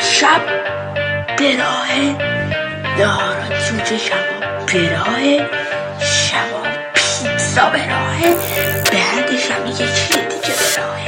شب به راه دارا جوجه کباب به راه شباب پیتزا به راه بعدش هم یه چیز دیگه به راه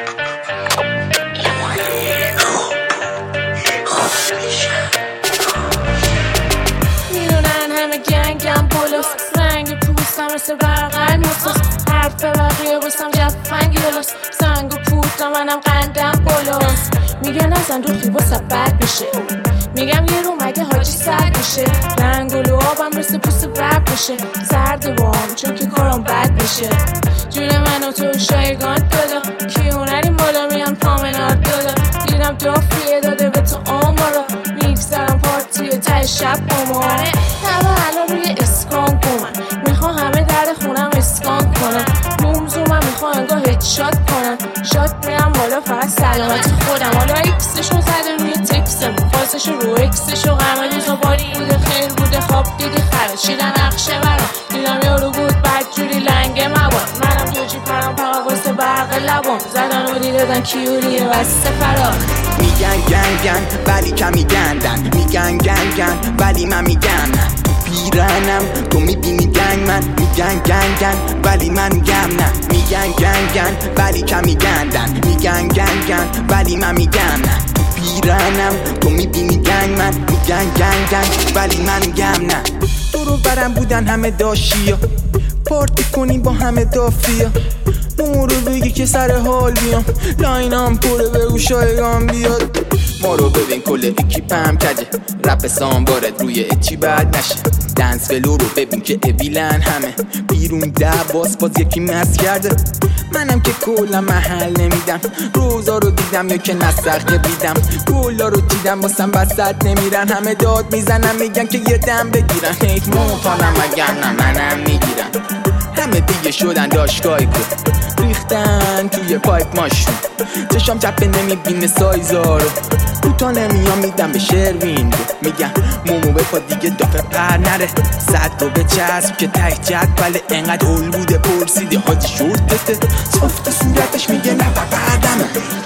میدونن همه گنگم بلوس رنگ پوستم مثل برقل موسوس حرف بقیه بستم جفنگی دلوس سنگ و پوستم منم قندم بلوس میگن نزن دوخی باسه بد میشه میگم یه رو مگه حاجی سرد میشه رنگ و لعابم مثل پوست برق میشه سرد بام چون که کارم بد میشه جون من و تو شایگان دادا کیونریم بالا میان پامنار دادا دیدم دافریه داده به تو آمارا میگذرم پارتی ته شب آماره همه الان روی اسکان کنن میخوا همه در خونم اسکان کنن مومزومم میخوا انگاه هدشات کنن شات میرم بالا فقط سلامت خودم حالا ایکسشو زده روی تکسم فازشو رو اکسشو قرمه تو باری بوده خیر بوده خواب دیدی خرد شیدن نقشه برام دیدم یارو بود بدجوری لنگه مباد منم جوجی پرم فقط واسه برق لبام زدن و دیدن کیوریه وسته فرار میگن گنگن ولی کمی گندن میگن گنگن ولی من میگم نه پیرنم تو میبینی گنگ من میگن گنگن ولی من میگم نه میگن گنگن ولی کمی گندن میگن گنگن ولی من میگم نه پیرنم تو میبینی گنگ من میگن گنگن ولی من میگم نه دورو برم بودن همه داشیا پارتی کنیم با همه دافیا مورو بگی که سر حال بیام لاینام پره بگو شایگان بیاد ما رو ببین کل اکیپم کجه رپ سامبارت روی اچی بد نشه دنس ولو رو ببین که اویلن همه بیرون باز یکی مست کرده منم که کلا محل نمیدم روزا رو دیدم یا که نسخه بیدم گلا رو دیدم واسم بسط نمیرن همه داد میزنم میگن که یه دم بگیرن هیت موتانم مگر نه منم میگیرن همه دیگه شدن داشگاهی کن ریختن توی پایپ ماشون چشام چپه نمیبینه سایزا رو کوتا نمیام میدم به شروین رو میگم مومو بپا دیگه دافه پر نره صد رو به چسب که ته جدوله انقدر هول بوده پرسیده حاجی شورتته صفت صورتش میگه نه بردمه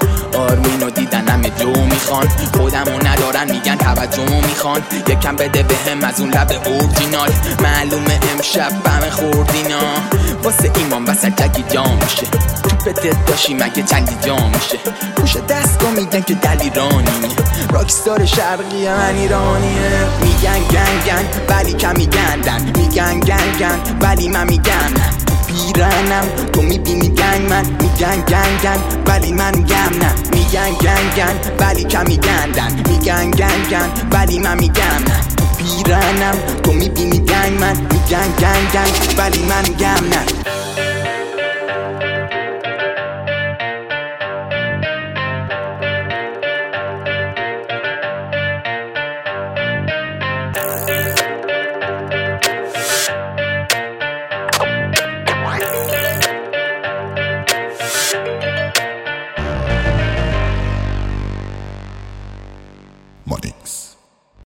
آرمینو دیدن همه جو میخوان خودمو ندارن میگن توجهمو میخوان یکم بده بهم از اون لب اورجینال معلومه امشب بهم خوردینا واسه ایمان وسط جگی جام میشه تو پتت داشی مگه چندی جام میشه پوش دستگاه میگن که دلیرانیه راکستار شرقی من ایرانیه میگن گنگن ولی کمی گندن میگن گنگن ولی من میگم نه پیرنم تو میبینی گنگ من میگن گنگن ولی من میگم نه میگن گنگن ولی کمی گندن میگن گنگن ولی من میگم نه پیرنم تو میبینی گنگ من میگن گنگن ولی من میگم نه